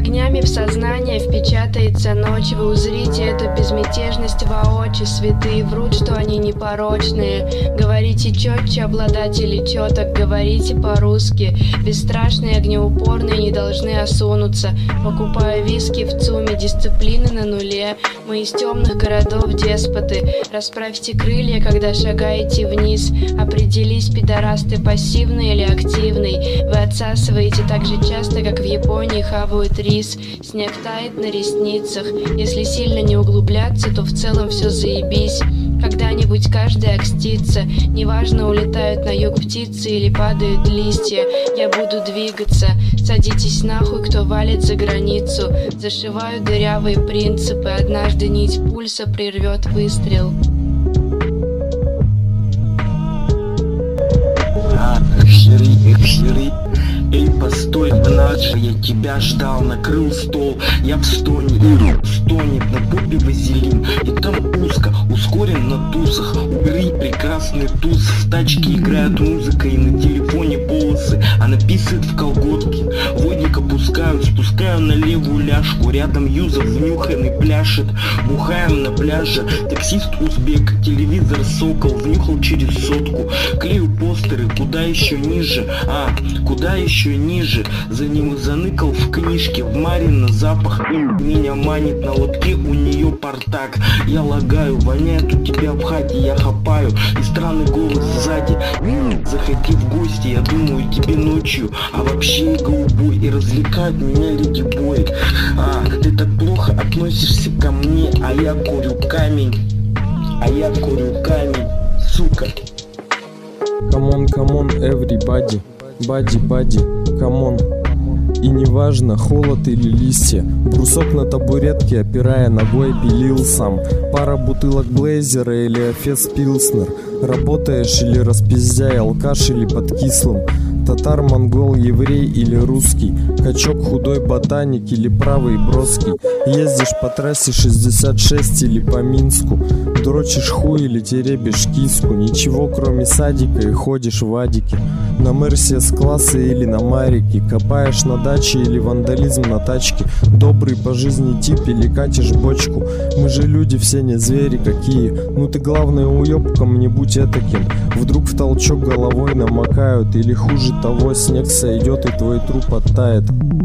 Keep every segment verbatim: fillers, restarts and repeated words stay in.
Огнями в сознание впечатается ночь. Вы узрите эту безмятежность воочию. Святые врут, что они непорочные. Говорите четче, обладатели четок, говорите по-русски. Бесстрашные, огнеупорные не должны осунуться. Покупая виски в ЦУМе, дисциплины на нуле. Мы из темных городов деспоты. Расправьте крылья, когда шагаете вниз. Определись, пидорас, ты пассивный или активный. Вы отсасываете так же часто, как в Японии хавают рис. Снег тает на ресницах. Если сильно не углубляться, то в целом все заебись. Когда-нибудь каждый окстится. Неважно, улетают на юг птицы или падают листья. Я буду двигаться. Садитесь нахуй, кто валит за границу. Зашиваю дырявые принципы. Однажды нить пульса прервет выстрел. А, эхшери, эхшери. Эй, постой, Надже, я тебя ждал, накрыл стол. Я в стоне, Иру стонет, на попе вазелин. И там узко, ускорен на тусах. Убери прекрасный туз. В тачке играет музыка и на телефоне полосы. Она писает в колготки. Водник опускаю, спускаю на левую ляжку. Рядом Юзов внюханный пляшет. Бухаем на пляже. Таксист узбек, телевизор сокол. Внюхал через сотку. Клею постеры, куда еще ниже. А, куда еще еще ниже. За ним заныкал в книжке. В Марина запах меня манит. На лобке у нее портак. Я лагаю, воняет у тебя в хате. Я хапаю, и странный голос сзади. Заходи в гости, я думаю тебе ночью. А вообще я голубой, и развлекают меня леди-бой. А, ты так плохо относишься ко мне. А я курю камень. А я курю камень, сука. Come on, come on, everybody. Бади, бади, камон. И неважно, холод или листья. Брусок на табуретке, опирая ногой, пилил сам. Пара бутылок блейзера или офес пилснер. Работаешь или распиздяй, алкаш или под кислым. Татар, монгол, еврей или русский. Качок, худой ботаник или правый броский. Ездишь по трассе шестьдесят шесть или по Минску. Дрочишь хуй или теребишь киску. Ничего кроме садика и ходишь в адике. На Мерсе С-класса или на Марике. Копаешь на даче или вандализм на тачке. Добрый по жизни тип или катишь бочку. Мы же люди все не звери какие. Ну ты главное уёбком не будь этаким. Вдруг в толчок головой намокают. Или хуже того, снег сойдет и твой труп оттает.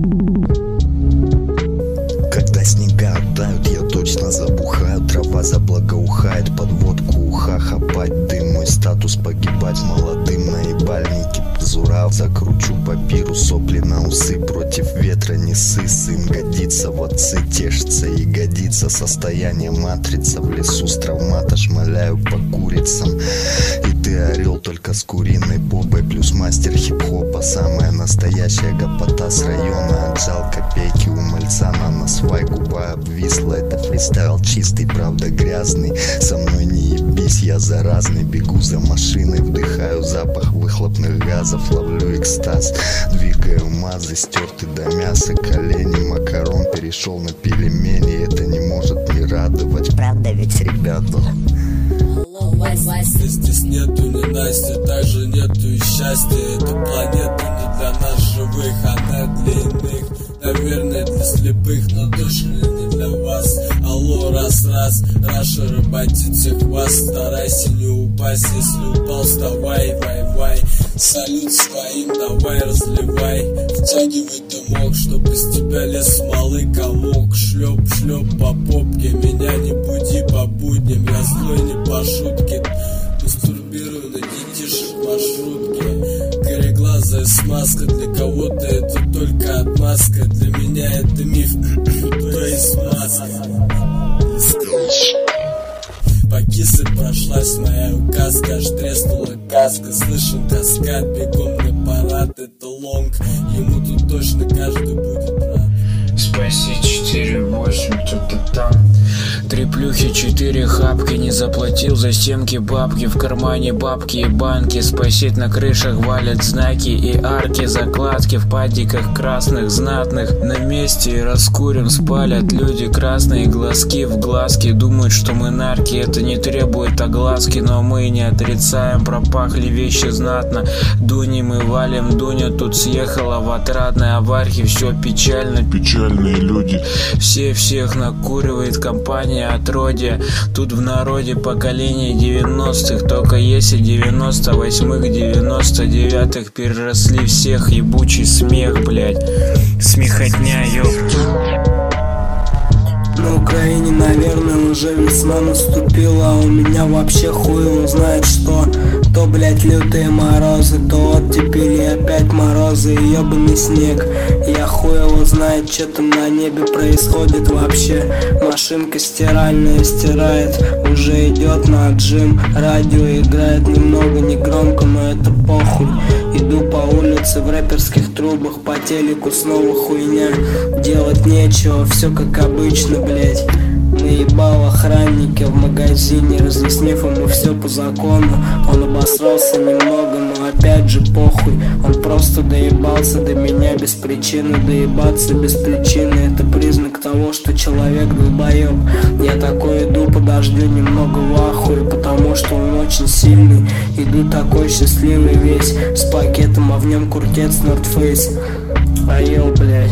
Когда снега оттают, я точно забухаю. Трава заблагоухает, под водку уха хапать дым. Мой статус погибать молодым на ебальнике. Зурал, закручу папиру, сопли на усы. Против ветра не ссы, сын годится в отцы. Тешится и годится состояние матрица. В лесу с травмата шмаляю по курицам. И ты орел только с куриной попой. Плюс мастер хип-хопа, самая настоящая гопота с района. Отжал копейки у мальца, на насвай губа обвисла. Это фристайл чистый, правда грязный. Со мной не ебись, я заразный. Бегу за машиной, вдыхаю запах выхлопных газов. Ловлю экстаз, двигаю мазы, стерты до мяса. Колени, макарон, перешел на пельмени. Это не может не радовать, правда ведь, ребята? Здесь нету ненастья, также нету и счастья. Эта планета не для нас живых, она для иных. Наверное, для слепых, но точно не для вас. Алло, раз-раз, Раша, работите хвост. Старайся не упасть, если упал, вставай, вай-вай. Салют своим, давай, разливай. Втягивай дымок, чтоб из тебя лез смолы комок. Шлеп-шлеп по попке, меня не буди по будням. Я злой не по шутке, мастурбирую на детишек маршрутке. Кореглазая смазка, для кого-то это только отмазка. Для меня это миф, то есть маска. По кисе прошлась моя указка, аж треснула каска. Слышен каскад, бегом на парад, это лонг. Ему тут точно каждый будет рад. Спаси четыре восемь, кто-то там. Три плюхи, четыре хапки. Не заплатил за семки бабки. В кармане бабки и банки. Спасить на крышах валят знаки и арки. Закладки в падиках красных знатных. На месте и раскурим спалят люди. Красные глазки в глазки. Думают, что мы нарки. Это не требует огласки, но мы не отрицаем. Пропахли вещи знатно. Дуни мы валим, Дуня тут съехала в отрадной аварии. Все печально, печально. нормальные люди. Все всех накуривает компания отродья. Тут в народе поколение девяностых. Только если девяносто восьмых, девяносто девятых переросли всех, ебучий смех, блять. Смехотня, ёпта. На Украине, наверное, уже весна наступила, а у меня вообще хуй он знает что. То, блять, лютые морозы, то оттепели опять морозы и ебаный снег. Я хуй его знает, что там на небе происходит вообще. Машинка стиральная стирает, уже идет на отжим. Радио играет немного негромко, но это похуй. Иду по улице в рэперских трубах, по телеку снова хуйня. Делать нечего, все как обычно, блять. Наебал охранника в магазине, разъяснив ему все по закону. Он обосрался немного, но опять же похуй. Он просто доебался до меня без причины. Доебаться без причины — это признак того, что человек долбоеб. Я такой иду по дождю немного в ахуе, потому что он очень сильный. Иду такой счастливый весь, с пакетом, а в нем куртец North Face. А ел, блядь.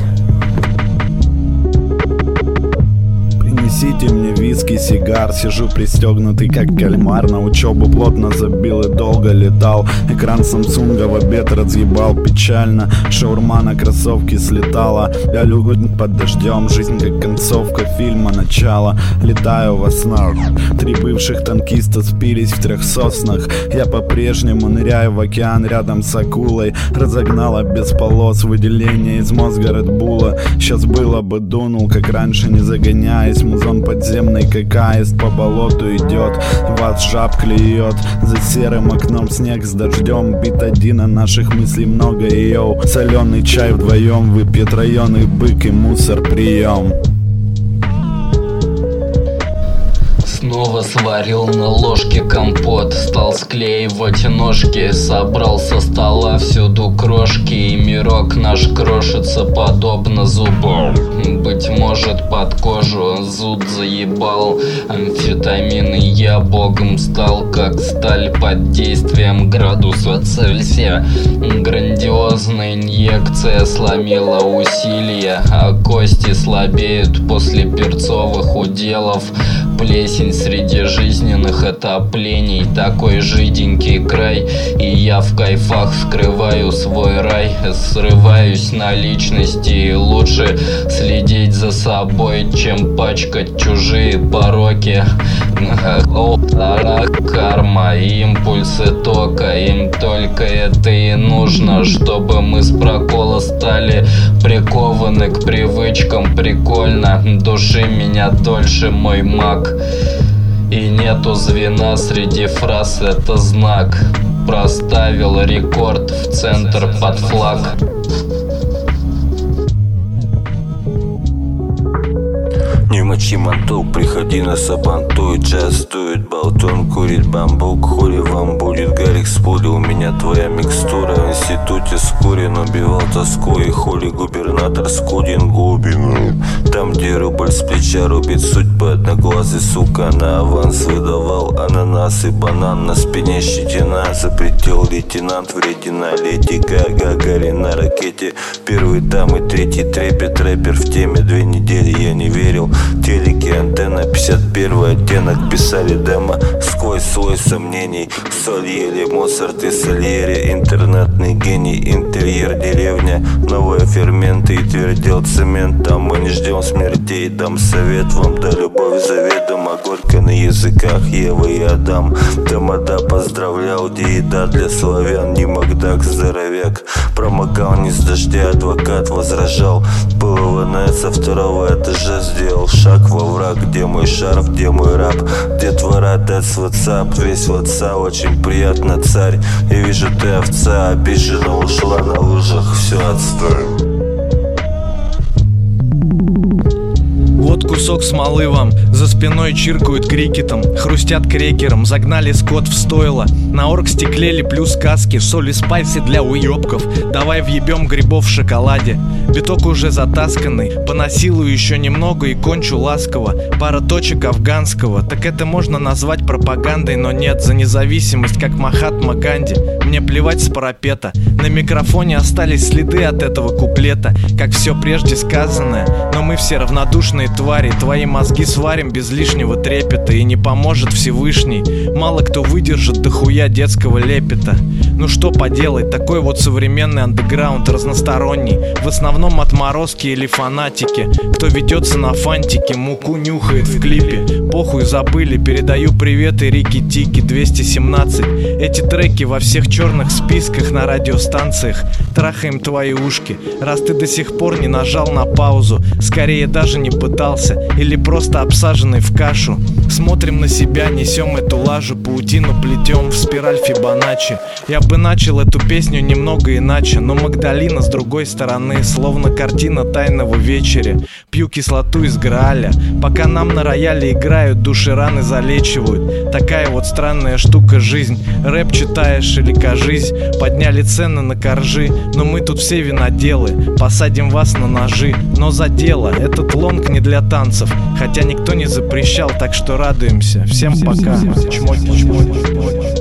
Принесите мне виски, сигар. Сижу пристегнутый как кальмар. На учебу плотно забил и долго летал. Экран Самсунга в обед разъебал печально. Шаурма на кроссовке слетала. Я люблю под дождем. Жизнь как концовка фильма начало. Летаю во снах. Три бывших танкиста спились в трех соснах. Я по-прежнему ныряю в океан рядом с акулой. Разогнала без полос выделение из мозга Редбула. Сейчас было бы дунул, как раньше, не загоняясь. Музон подземный, как аист по болоту идет. Вас жаб клюет. За серым окном снег с дождем. Бит один, а наших мыслей много, йоу. Соленый чай вдвоем выпьет районный бык и мусор прием. Снова сварил на ложке компот, стал склеивать ножки, собрал со стола всюду крошки, и мирок наш крошится подобно зубам. Быть может, под кожу зуд заебал амфетамины, я богом стал, как сталь под действием градуса Цельсия. Грандиозная инъекция сломила усилия, а кости слабеют после перцовых уделов. Плесень среди жизненных отоплений, такой жиденький край, и я в кайфах скрываю свой рай. Срываюсь на личности, и лучше следить за собой, чем пачкать чужие пороки. Карма, импульсы тока, им только это и нужно, чтобы мы с прокола стали прикованы к привычкам. Прикольно, души меня дольше мой маг. И нету звена среди фраз, это знак. Проставил рекорд в центр под флаг. Не мочи манту, приходи на сабантуй. Джаз дует, болтон курит бамбук. Хули вам будет, Гарик с пули. У меня твоя микстура. В институте скурен, убивал тоску. И хули губернатор Скудин Губин. Там, где рубль с плеча рубит судьба. Одноглазый сука на аванс выдавал ананас и банан. На спине щетина, запретил лейтенант. Вредина Леди Гага, Гарри на ракете. Первый там и третий трепет. Рэпер в теме, две недели я не верил. Телеки, антенна, пятьдесят первый оттенок. Писали демо сквозь слой сомнений. Сольери, Моцарт и Сальери. Интернетный гений, интерьер, деревня. Новые ферменты и твердел цемент. Там мы не ждем смертей. Дам совет вам, да любовь заведома. Горько на языках Евы и Адам. Тамада поздравлял, диеда для славян. Не Макдак, здоровяк. Промокал не с дождя, адвокат возражал. Было со второго этажа сделал шаг во враг. Где мой шарф, где мой раб? Где двора, с WhatsApp? Весь в отца, очень приятно, царь. Я вижу, ты овца, обижена ушла на лужах. Все, отстой. Вот кусок смолы вам, за спиной чиркают крикетом, хрустят крекером, загнали скот в стойло. На оргстекле леплю сказки, соль и спайсы для уебков. Давай въебем грибов в шоколаде. Биток уже затасканный, понасилую еще немного и кончу ласково. Пара точек афганского, так это можно назвать пропагандой, но нет, за независимость, как Махатма Ганди. Мне плевать с парапета, на микрофоне остались следы от этого куплета, как все прежде сказанное, но Но мы все равнодушные твари, твои мозги сварим без лишнего трепета. И не поможет Всевышний, мало кто выдержит дохуя детского лепета. Ну что поделать, такой вот современный андеграунд разносторонний. В основном отморозки или фанатики, кто ведется на фантике, муку нюхает в клипе. Похуй, забыли, передаю приветы Рики Тики двести семнадцать. Эти треки во всех черных списках на радиостанциях. Трахаем твои ушки, раз ты до сих пор не нажал на паузу, скорее даже не пытался, или просто обсаженный в кашу. Смотрим на себя, несем эту лажу, паутину плетем в спираль Фибоначчи. Я бы начал эту песню немного иначе, но Магдалина с другой стороны, словно картина тайного вечеря. Пью кислоту из Грааля, пока нам на рояле играют, души раны залечивают. Такая вот странная штука жизнь. Рэп читаешь или кажись, подняли цены на коржи, но мы тут все виноделы, посадим вас на ножи. Но за дело, этот лонг не для танцев, хотя никто не запрещал, так что радуемся. Всем пока. Чмоки, чмоки, чмоки.